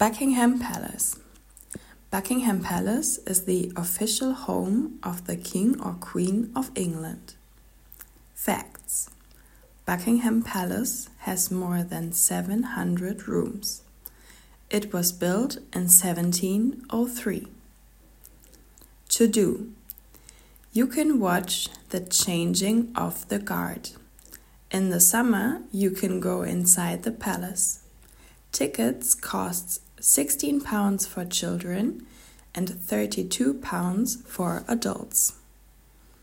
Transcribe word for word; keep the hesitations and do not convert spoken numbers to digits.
Buckingham Palace. Buckingham Palace is the official home of the King or Queen of England. Facts: Buckingham Palace has more than seven hundred rooms. It was built in seventeen oh three. To do: you can watch the changing of the guard. In the summer, you can go inside the palace. Tickets cost sixteen pounds for children and thirty-two pounds for adults.